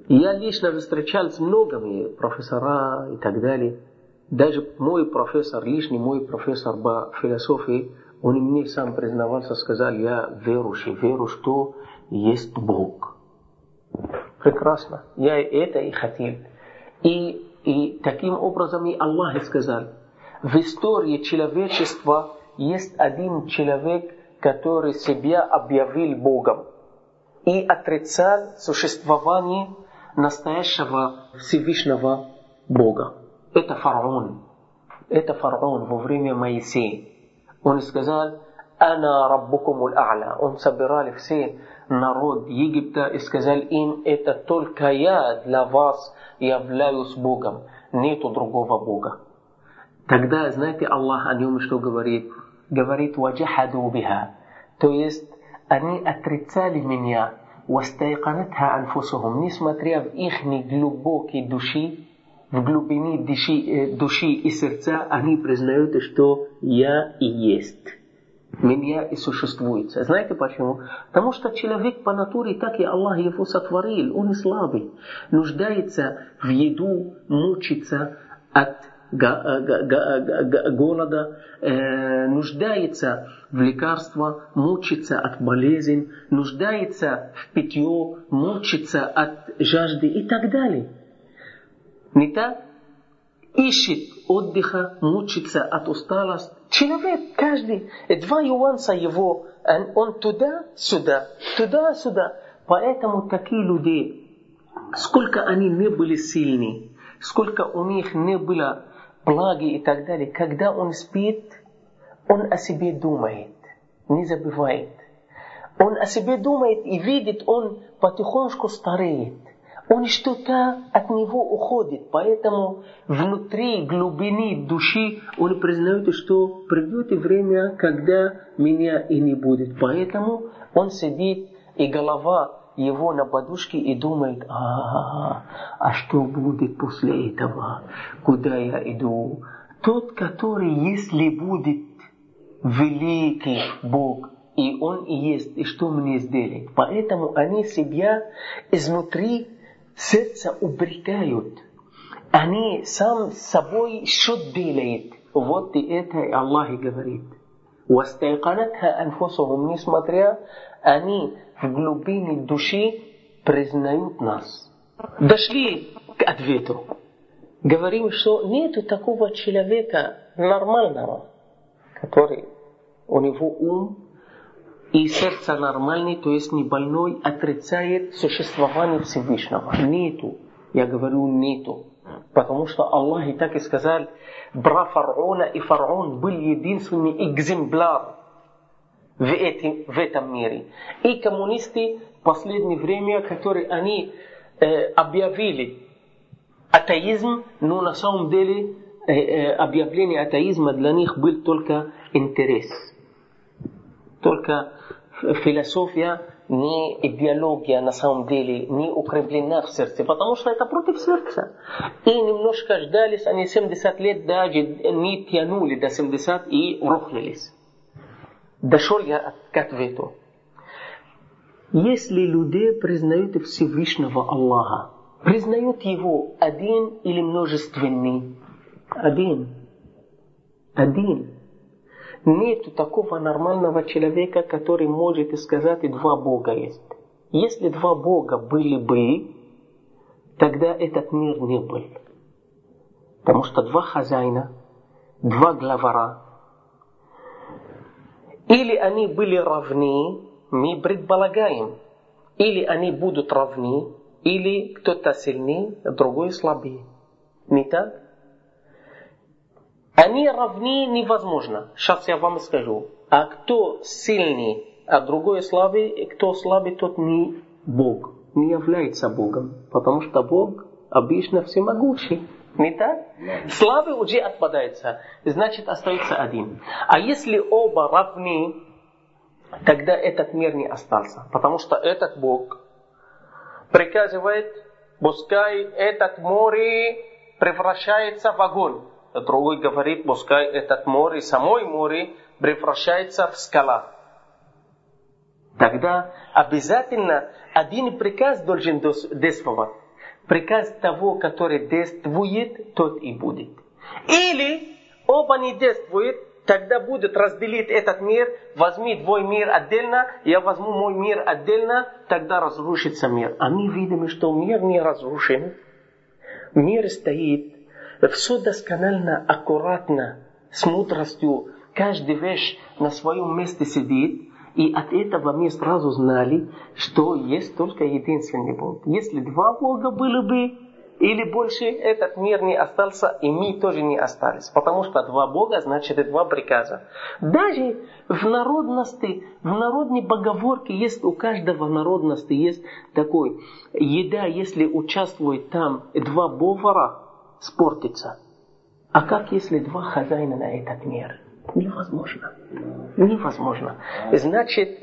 Я лично встречал с многими профессора и так далее. Даже мой профессор, лишний мой профессор по философии, он мне сам признавался, сказал, я верующий, верю, что есть Бог. Прекрасно. Я это и хотел. И таким образом и Аллах сказал, в истории человечества есть один человек, который себя объявил Богом и отрицал существование настоящего Всевышнего Бога. Это фараон. Это фараон во время Моисея. Он сказал, «Ана раббукумул а'ля». Он собирали все народ Египта и сказал им, это только я для вас являюсь Богом, нету другого Бога. Тогда, знаете, Аллах о нем что говорит? Говорит, «Ваджахаду биха». То есть, они отрицали меня, «Вастайканатха анфусухум», несмотря в их глубокие души, в глубине души и сердца, они признают, что я и есть. Меня и существует. Знаете почему? Потому что человек по натуре, так и Аллах его сотворил. Он слабый. Нуждается в еду, мучится от голода, нуждается в лекарства, мучится от болезни, нуждается в питье, мучится от жажды и так далее. Не так? Ищет отдыха, мучится от усталости. Человек, каждый, два нюанса его, он туда-сюда, туда-сюда. Поэтому такие люди, сколько они не были сильны, сколько у них не было благи и так далее, когда он спит, он о себе думает, не забывает. Он о себе думает и видит, он потихоньку стареет. Он что-то от него уходит. Поэтому внутри глубины души он признает, что придет время, когда меня и не будет. Поэтому он сидит, и голова его на подушке и думает, а что будет после этого? Куда я иду? Тот, который, если будет великий Бог, и Он и есть, и что мне сделать? Поэтому они себя изнутри сердца упрекают. Они сам с собой счет делают. Вот и это Аллах говорит. «Вастайканатха анфусухум», несмотря, они в глубине души признают нас. Дошли к ответу. Говорим, что нету такого человека нормального, который у него ум и сердце нормальное, то есть не больной, отрицает существование Всевышнего. Нету. Я говорю, нету. Потому что Аллах и так и сказал, бра фараона, и фараон был единственный экземпляр в этом мире. И коммунисты в последнее время, которые они объявили атеизм, но на самом деле объявление атеизма для них был только интерес. Только философия, не идеология на самом деле, не укреплена в сердце, потому что это против сердца. И немножко ждались, они 70 лет даже не тянули до 70 и рухнулись. Дошел я к ответу. Если люди признают Всевышнего Аллаха, признают его один или множественный? Один. Нет такого нормального человека, который может сказать, два Бога есть. Если два Бога были бы, тогда этот мир не был. Потому что два хозяина, два главара, или они были равны, мы предполагаем, или они будут равны, или кто-то сильнее, другой слабее. Не так? Они равны невозможно. Сейчас я вам скажу. А кто сильный, а другой слабый, и кто слабый, тот не Бог. Не является Богом. Потому что Бог обычно всемогущий. Не так? Слабый уже отпадается. Значит, остается один. А если оба равны, тогда этот мир не остался. Потому что этот Бог приказывает, пускай этот море превращается в огонь. Другой говорит, пускай этот море, самое море, превращается в скала. Тогда обязательно один приказ должен действовать. Приказ того, который действует, тот и будет. Или оба не действуют, тогда будет разделить этот мир, возьми твой мир отдельно, я возьму мой мир отдельно, тогда разрушится мир. А мы видим, что мир не разрушен. Мир стоит, все досконально, аккуратно, с мудростью, каждая вещь на своем месте сидит. И от этого мы сразу знали, что есть только единственный Бог. Если два Бога были бы, или больше, этот мир не остался, и мы тоже не остались. Потому что два Бога, значит и два приказа. Даже в народности, в народной поговорке есть у каждого народности есть такой. Еда, если участвует там два повара, спортится. А как если два хозяина на этот мир? Невозможно. Невозможно. Значит,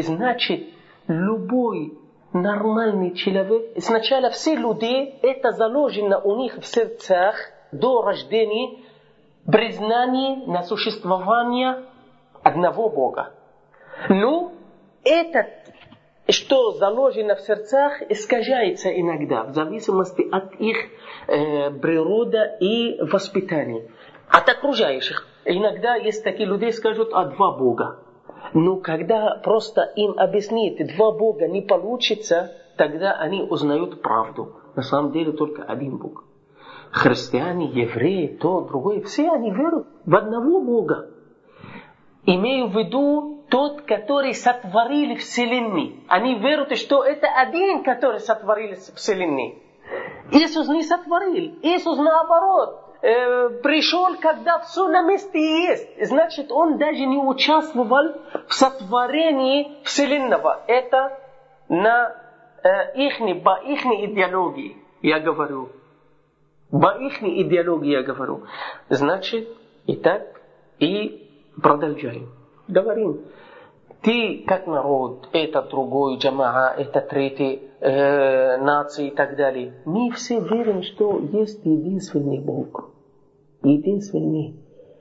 любой нормальный человек, сначала все люди, это заложено у них в сердцах до рождения, признание на существование одного Бога. Но это, что заложено в сердцах, искажается иногда, в зависимости от их природы и воспитания, от окружающих. Иногда есть такие люди, скажут, два Бога. Но когда просто им объяснить, два Бога не получится, тогда они узнают правду. На самом деле только один Бог. Христиане, евреи, то, другое, все они верят в одного Бога. Имею в виду тот, который сотворил Вселенную. Они верят, что это один, который сотворил Вселенную. Иисус не сотворил. Иисус наоборот. Пришел, когда все на месте есть. Значит, он даже не участвовал в сотворении Вселенного. Это по их идеологии я говорю. По их идеологии я говорю. Значит, итак, и продолжаем. Говорим. Ты как народ, это другой джамаа, это третий нации и так далее. Мы все верим, что есть единственный Бог. Единственный,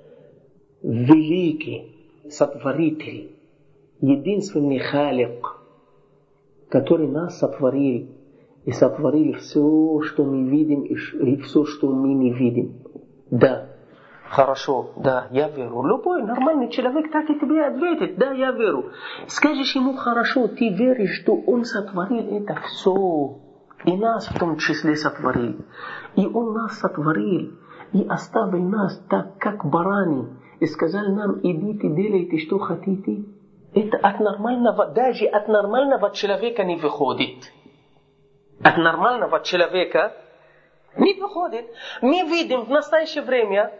великий сотворитель, единственный халик, который нас сотворил. И сотворил все, что мы видим, и все, что мы не видим. Да. Хорошо, да, я верю. Любой нормальный человек так и тебе ответит. Да, я верю. Скажешь ему, хорошо, ты веришь, что он сотворил это все. И нас в том числе сотворил. И он нас сотворил. И оставил нас так, как барани. И сказал нам, идите, делайте, что хотите. Это от нормального, даже от нормального человека не выходит. От нормального человека не выходит. Мы видим в настоящее время,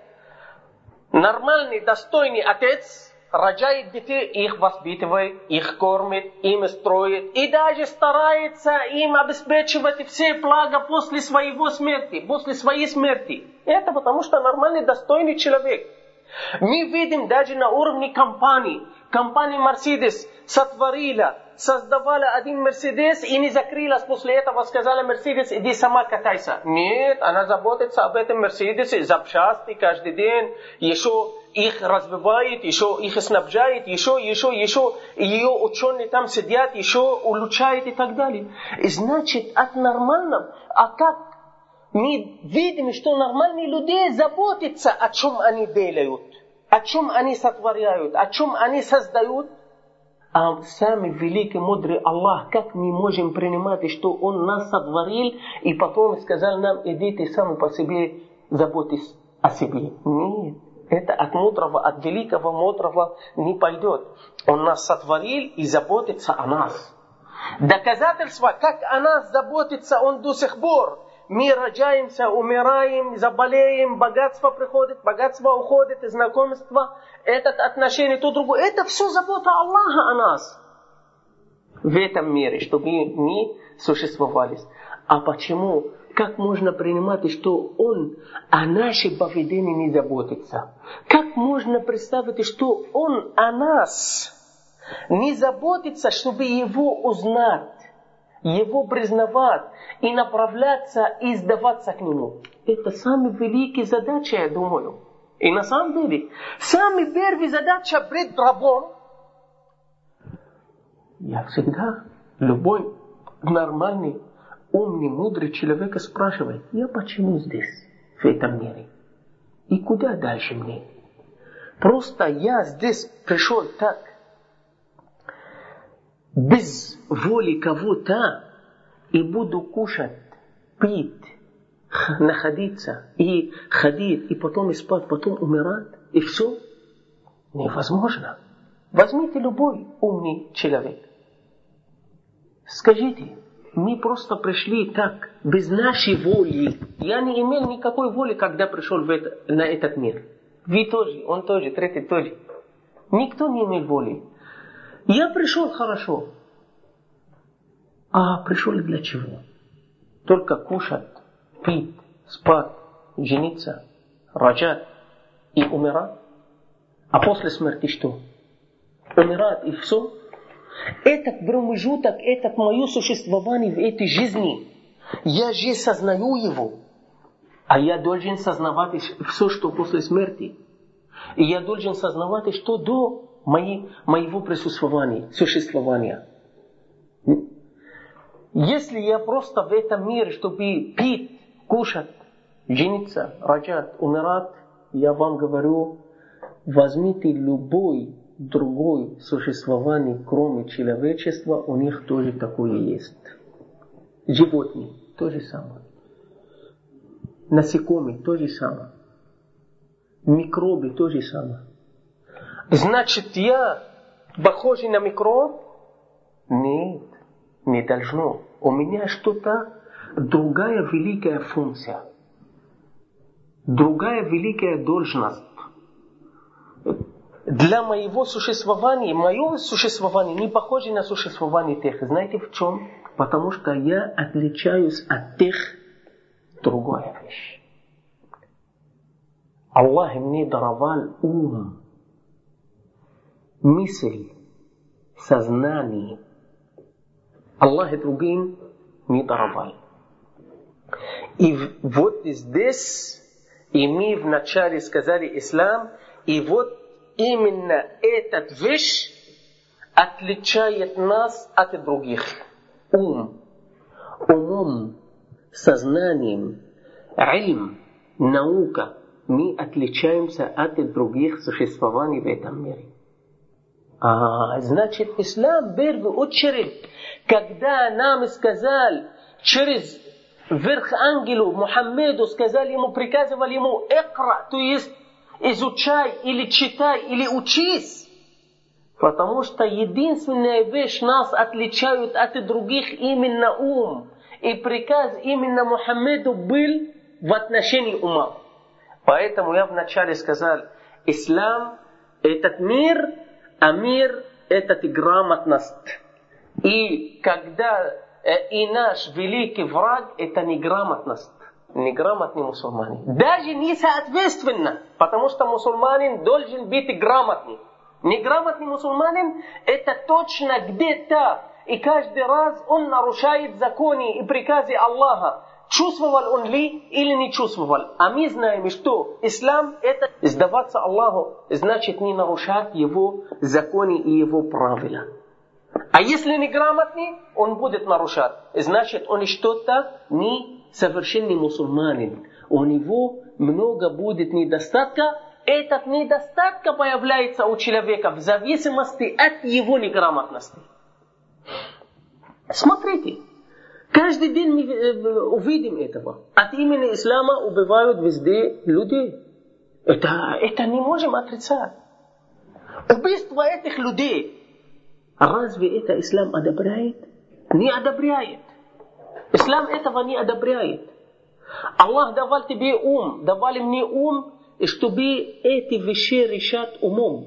нормальный, достойный отец рожает детей, их воспитывает, их кормит, им строит и даже старается им обеспечивать все блага после своего смерти, после своей смерти. Это потому что нормальный, достойный человек. Мы видим даже на уровне компании. Компания Mercedes сотворила, создавала один Mercedes и не закрылась после этого, сказала Mercedes, иди сама катайся. Нет, она заботится об этом Mercedes, запчасти каждый день, еще их развивает, еще их снабжает, еще. Ее ученые там сидят, еще улучшают и так далее. И значит, от нормального, а как мы видим, что нормальные люди заботятся, о чем они делают, о чем они сотворяют, о чем они создают. А самый великий, мудрый Аллах, как мы можем принимать, что Он нас сотворил, и потом сказал нам, идите сами по себе, заботьтесь о себе. Нет, это от мудрого, от великого мудрого не пойдет. Он нас сотворил и заботится о нас. Доказательство, как о нас заботится Он до сих пор. Мы рождаемся, умираем, заболеем, богатство приходит, богатство уходит, знакомство, это отношение, то другое. Это все забота Аллаха о нас в этом мире, чтобы мы существовали. А почему? Как можно принимать, что Он о нашем поведении не заботится? Как можно представить, что Он о нас не заботится, чтобы Его узнать? Его признавать и направляться и сдаваться к Нему. Это самая великая задача, я думаю. И на самом деле, самая первая задача пред рабом. Я всегда, любой нормальный, умный, мудрый человек спрашивает: я почему здесь, в этом мире? И куда дальше мне? Просто я здесь пришел так, без воли кого-то, и буду кушать, пить, находиться, и ходить, и потом спать, потом умирать, и все? Невозможно. Возьмите любой умный человек. Скажите: мы просто пришли так, без нашей воли. Я не имел никакой воли, когда пришел на этот мир. Вы тоже, он тоже, третий тоже. Никто не имел воли. Я пришел хорошо. А пришел для чего? Только кушать, пить, спать, жениться, рожать и умирать. А после смерти что? Умирать и все? Этот промежуток, это мое существование в этой жизни. Я же сознаю его. А я должен сознавать все, что после смерти. И я должен сознавать, что до моего присутствования, существования. Если я просто в этом мире, чтобы пить, кушать, жениться, рожать, умирать, я вам говорю, возьмите любой другое существование, кроме человечества, у них тоже такое есть. Животные то же самое. Насекомые то же самое. Микробы то же самое. Значит, я похож на микроб? Нет, не должно. У меня что-то, другая великая функция. Другая великая должность. Для моего существования, мое существование не похоже на существование тех. Знаете в чем? Потому что я отличаюсь от тех. Другая вещь. Аллах мне даровал ум, мысль, сознание. Аллах другим не даровал. И вот здесь, и мы вначале сказали ислам, и вот именно эта вещь отличает нас от других. Умом, сознанием, илм, наука. Мы отличаемся от других существований в этом мире. Значит, ислам в первую очередь, когда нам сказал через верх ангелу Мухаммеду, сказали ему, приказывали ему «Икра», то есть изучай или читай или учись. Потому что единственная вещь нас отличает от других именно ум. И приказ именно Мухаммеду был в отношении ума. Поэтому я вначале сказал, ислам этот мир, а мир этот грамотность. И когда и наш великий враг это неграмотность. Неграмотные мусульмане. Даже не соответственно, потому что мусульманин должен быть грамотным. Неграмотный мусульманин это точно где-то. И каждый раз он нарушает законы и приказы Аллаха. Чувствовал он ли или не чувствовал? А мы знаем, что ислам это сдаваться Аллаху, значит не нарушать его законы и его правила. А если неграмотный, он будет нарушать. Значит он что-то не совершенный мусульманин. У него много будет недостатка. Этот недостаток появляется у человека в зависимости от его неграмотности. Смотрите. Каждый день мы увидим этого. От имени ислама убивают везде людей. Это не можем отрицать. Убийство этих людей. Разве это ислам одобряет? Не одобряет. Ислам этого не одобряет. Аллах давал тебе ум, давали мне ум, чтобы эти вещи решать умом.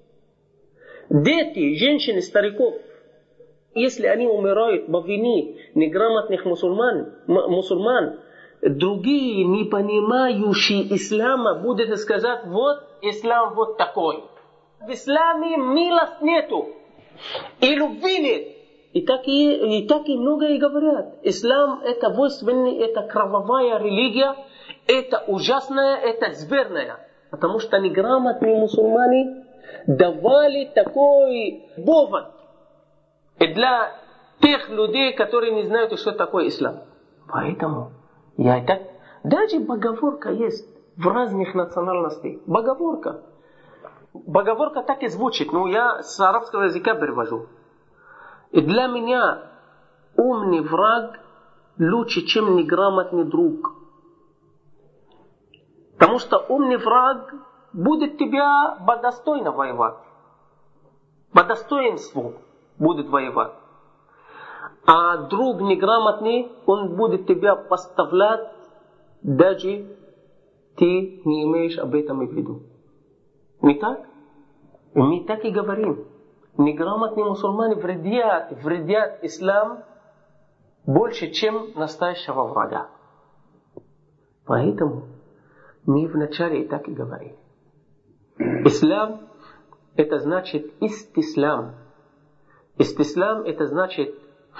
Дети, женщины, стариков, если они умирают по вине неграмотных мусульман, другие, не понимающие ислама, будут сказать, вот ислам вот такой. В исламе милость нету. И любви нет. И так и многие говорят. Ислам это воинственный, это кровавая религия, это ужасная, это зверная. Потому что неграмотные мусульмане давали такой повод для тех людей, которые не знают, что такое ислам. Поэтому я так... Даже поговорка есть в разных национальностях. Поговорка. Поговорка так и звучит. Ну, я с арабского языка перевожу. И для меня умный враг лучше, чем неграмотный друг. Потому что умный враг будет тебя по достойно воевать. По достоинству будет воевать. А друг неграмотный, он будет тебя поставлять, даже ты не имеешь об этом в виду. Не так? Мы так и говорим. Неграмотные мусульмане вредят ислам больше, чем настоящего врага. Поэтому мы вначале и так и говорили. Ислам это значит истислам. Истислам это значит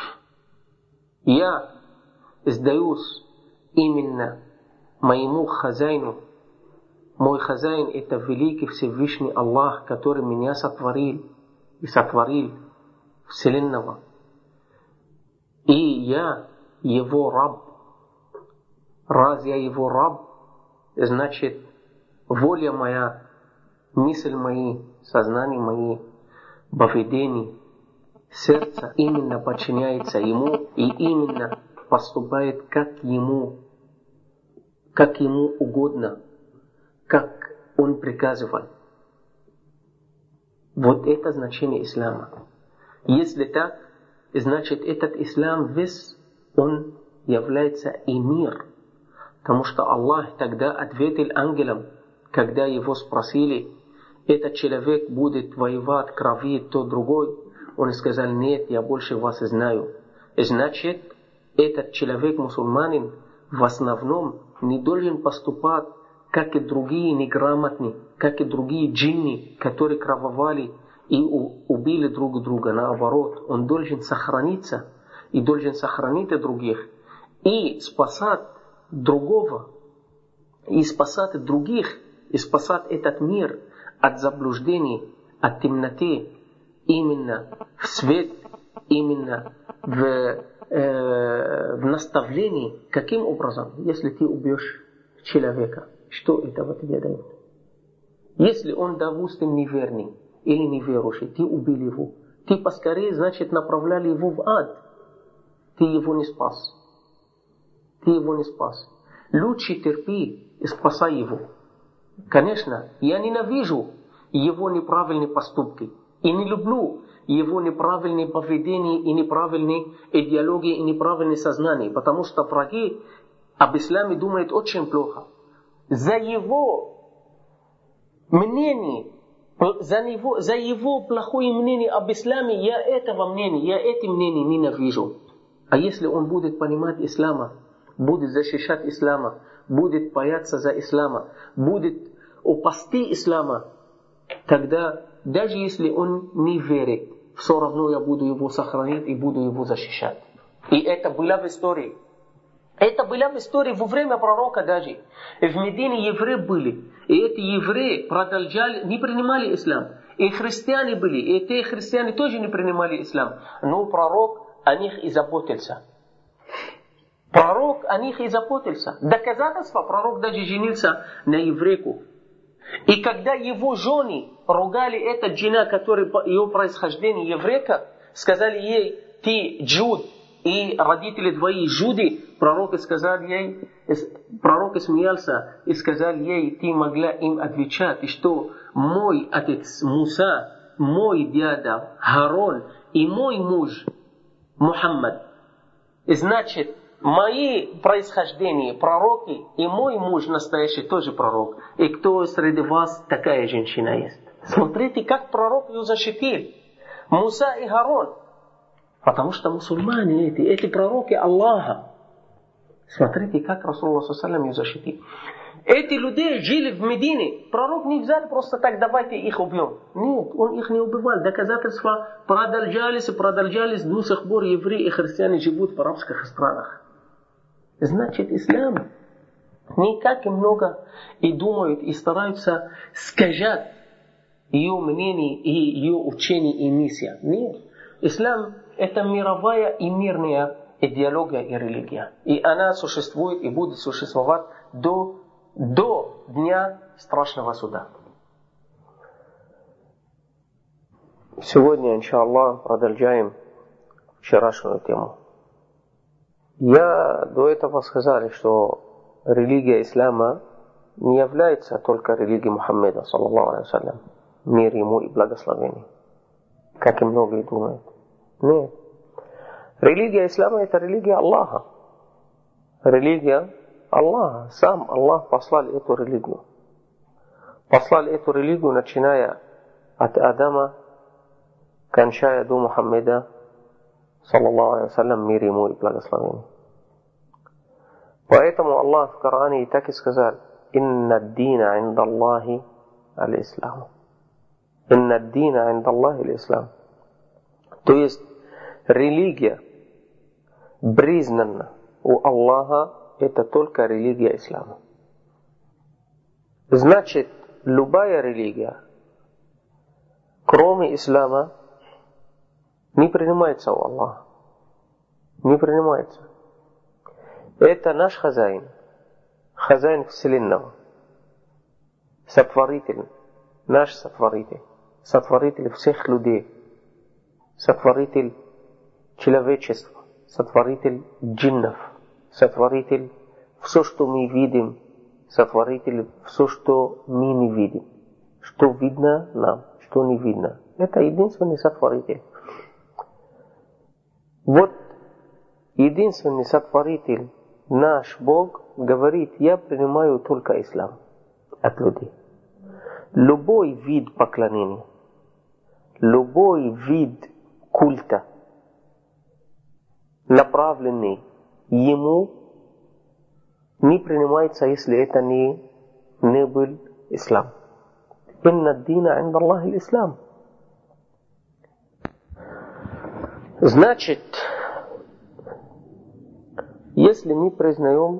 я сдаюсь именно моему хозяину. Мой хозяин это великий Всевышний Аллах, который меня сотворил и сотворил Вселенного. И я его раб. Раз я его раб, значит воля моя, мысль мои, сознание мои, поведение, сердце именно подчиняется ему и именно поступает как ему угодно, как он приказывает. Вот это значение ислама. Если так, значит этот ислам весь, он является и мир. Потому что Аллах тогда ответил ангелам, когда его спросили, этот человек будет воевать, кровить, то другой. Он сказал, нет, я больше вас знаю. Значит, этот человек, мусульманин, в основном не должен поступать, как и другие неграмотные, как и другие джинни, которые крововали и убили друг друга. Наоборот, он должен сохраниться и должен сохранить других и спасать другого, и спасать других, и спасать этот мир от заблуждений, от темноты, именно в свет, именно в наставлении. Каким образом? Если ты убьешь человека, что этого тебе дает? Если он, допустим, неверный или неверующий, ты убил его, ты поскорее, значит, направляли его в ад. Ты его не спас. Ты его не спас. Лучше терпи и спасай его. Конечно, я ненавижу его неправильные поступки. И не люблю его неправильные поведения и неправильные идеологии и неправильные сознания. Потому что враги об исламе думают очень плохо. За его мнение, за его плохое мнение об исламе, я этого мнения, я эти мнения ненавижу. А если он будет понимать ислама, будет защищать ислама, будет бояться за ислама, будет упасти ислама, тогда даже если он не верит, все равно я буду его сохранить и буду его защищать. И это было в истории. Это было в истории во время пророка даже. В Медине евреи были. И эти евреи продолжали, не принимали ислам. И христиане были. И эти христиане тоже не принимали ислам. Но пророк о них и заботился. Пророк о них и заботился. Доказательство, пророк даже женился на еврейку. И когда его жены ругали этот жена, который ее происхождение еврейка, сказали ей, ты джуд, и родители твои жуды, пророк смеялся и сказал ей, ты могла им отвечать, что мой отец Муса, мой дядя Харон и мой муж Мухаммад, значит, мои происхождения пророки и мой муж настоящий тоже пророк. И кто среди вас такая женщина есть? Смотрите, как пророк ее защитил. Муса и Харон. Потому что мусульмане эти пророки Аллаха. Смотрите, как Расулуллах ﷺ ее защитил. Эти люди жили в Медине. Пророк не взял просто так, давайте их убьем. Нет, он их не убивал. Доказательства продолжались и продолжались. До сих пор евреи и христиане живут в арабских странах. Значит, ислам не так и много и думают, и стараются сказать ее мнение и ее учение и миссия. Нет. Ислам это мировая и мирная идеология и религия. И она существует и будет существовать до дня страшного суда. Сегодня, иншаллах, продолжаем вчерашнюю тему. Я до этого сказал, что религия ислама не является только религией Мухаммеда, саллаллаху алейхи вассалям, мир ему и благословение, как и многие думают. Нет. Религия ислама – это религия Аллаха. Религия Аллаха. Сам Аллах послал эту религию. Послал эту религию, начиная от Адама, кончая до Мухаммеда, саллаллаху алейхи вассалям, мир ему и благословение. Поэтому Аллах в Коране и так и сказал: «Инна ад-дина инда Аллахи аль-Ислам». «Инна ад-дина инда Аллахи аль-Ислам». То есть, религия, признана у Аллаха, это только религия ислама. Значит, любая религия, кроме ислама, не принимается у Аллаха. Не принимается. Это наш хозяин. Хозяин Вселенного. Сотворитель. Наш сотворитель. Сотворитель всех людей. Сотворитель человечества. Сотворитель джиннов. Сотворитель все, что мы видим. Сотворитель все, что мы не видим. Что видно нам, что не видно. Это единственный сотворитель. Вот единственный сотворитель, наш Бог, говорит: я принимаю только ислам от людей. Любой вид поклонения, любой вид культа, направленный ему, не принимается, если это не был ислам. Инна ад-дина инда Аллахи аль-Ислам. Значит, если мы признаем,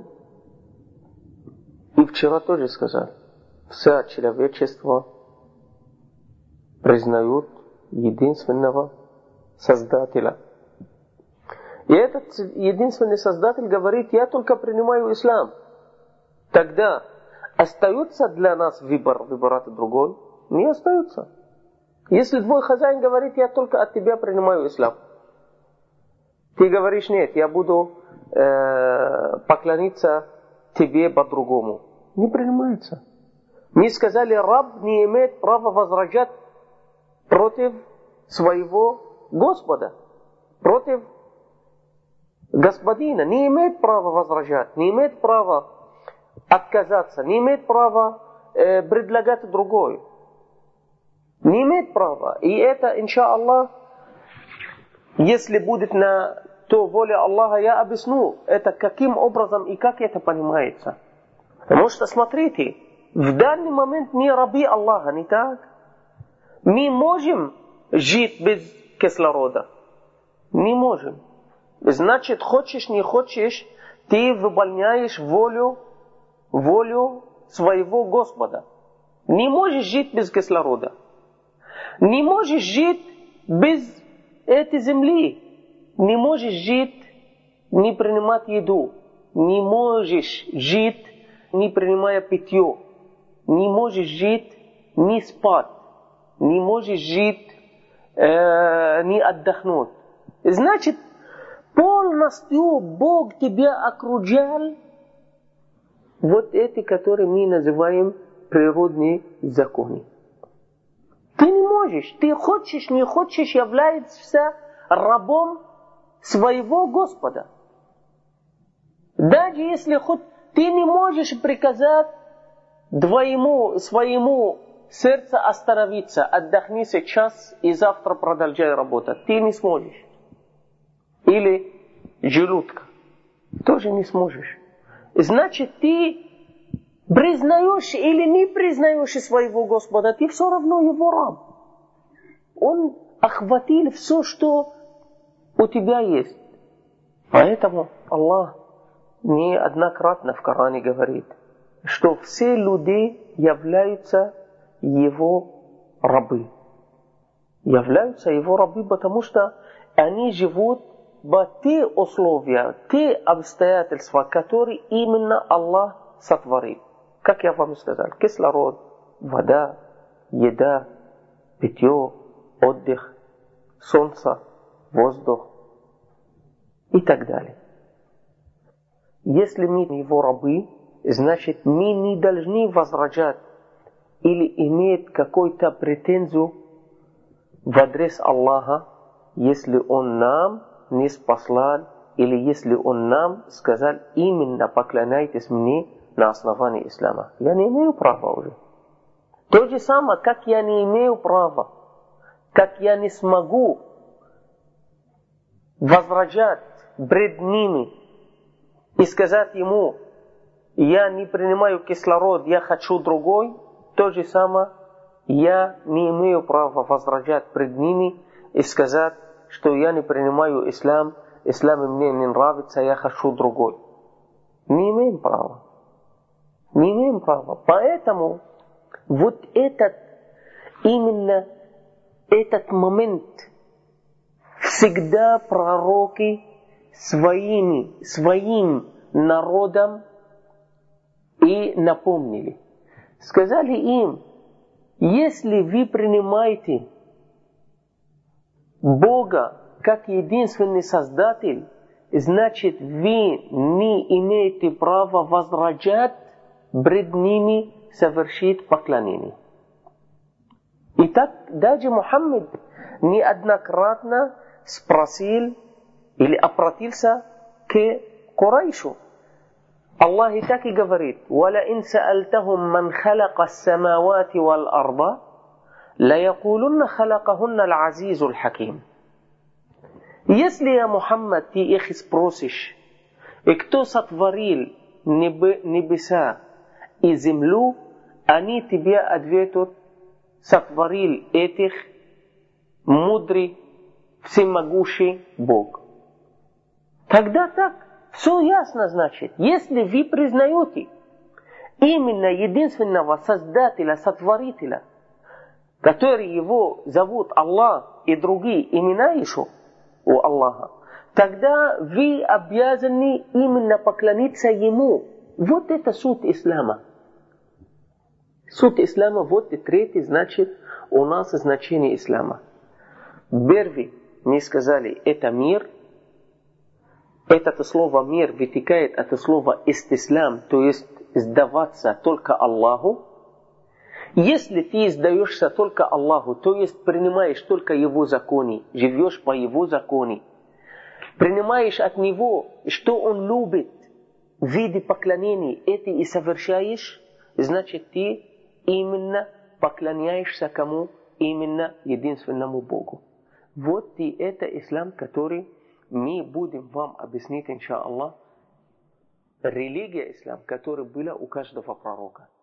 и вчера тоже сказал, все человечество признают единственного Создателя. И этот единственный Создатель говорит: я только принимаю ислам. Тогда остается для нас выбирать другой? Не остается. Если твой хозяин говорит: я только от тебя принимаю ислам, ты говоришь: нет, я буду поклониться тебе по-другому. Не принимается. Мы сказали: раб не имеет права возражать против своего Господа, против господина. Не имеет права возражать, не имеет права отказаться, не имеет права предлагать другое. Не имеет права. И это, иншаллах, если будет на то воля Аллаха, я объясню это каким образом и как это понимается. Потому что, смотрите, в данный момент мы рабы Аллаха, не так? Мы можем жить без кислорода? Не можем. Значит, хочешь, не хочешь, ты выполняешь волю своего Господа. Не можешь жить без кислорода. Не можешь жить без этой земли. Не можешь жить, не принимать еду. Не можешь жить, не принимая питье. Не можешь жить, не спать. Не можешь жить, не отдохнуть. Значит, полностью Бог тебя окружал вот эти, которые мы называем природные законы. Ты не можешь, ты хочешь, не хочешь, являешься рабом своего Господа. Даже если хоть ты не можешь приказать своему сердцу остановиться, отдохни сейчас и завтра продолжай работать. Ты не сможешь. Или желудка. Тоже не сможешь. Значит, ты признаешь или не признаешь своего Господа, ты все равно его раб. Он охватил все, что у тебя есть. Поэтому Аллах неоднократно в Коране говорит, что все люди являются его рабы. Являются его рабы, потому что они живут те условия, те обстоятельства, которые именно Аллах сотворил. Как я вам сказал, кислород, вода, еда, питье, отдых, солнце, воздух и так далее. Если мы его рабы, значит мы не должны возражать или иметь какую-то претензию в адрес Аллаха, если Он нам не спаслал, или если Он нам сказал именно поклоняйтесь мне на основании ислама. Я не имею права уже. То же самое, как я не имею права, как я не смогу возражать пред ними и сказать ему, я не принимаю кислород, я хочу другой, то же самое, я не имею права возражать пред ними и сказать, что я не принимаю ислам мне не нравится, я хочу другой. Не имеем права. Не имеем права. Поэтому вот именно этот момент всегда пророки своим народам и напомнили. Сказали им, если вы принимаете Бога как единственный Создатель, значит вы не имеете права возражать пред ними совершить поклонение. Итак, даже Мухаммад неоднократно спросил или обратился к Курайшу. Аллах и так и говорит, وَلَئِنْ سَأَلْتَهُمْ مَنْ خَلَقَ السَّمَاوَاتِ وَالْأَرْضَ لَيَقُولُنَّ خَلَقَهُنَّ الْعَزِيزُ الْحَكِيمُ. Если, я Мухаммад, ты их спросишь, и кто сотворил небеса и землю, они тебе ответят, сотворил этих мудрый, всемогущий Бог. Тогда так, все ясно значит. Если вы признаете именно единственного Создателя, Сотворителя, который его зовут Аллах и другие имена еще у Аллаха, тогда вы обязаны именно поклониться Ему. Вот это суть ислама. Суть ислама, вот и третий, значит, у нас значение ислама. Первый, мы сказали, это мир. Это слово мир вытекает от слова истислам, то есть сдаваться только Аллаху. Если ты сдаешься только Аллаху, то есть принимаешь только Его законы, живешь по Его законе, принимаешь от Него, что Он любит, в виде поклонений, это и совершаешь, значит ты именно поклоняешься кому? Именно единственному Богу. Вот и это ислам, который мы будем вам объяснить, иншаллах, религия ислам, которая была у каждого пророка.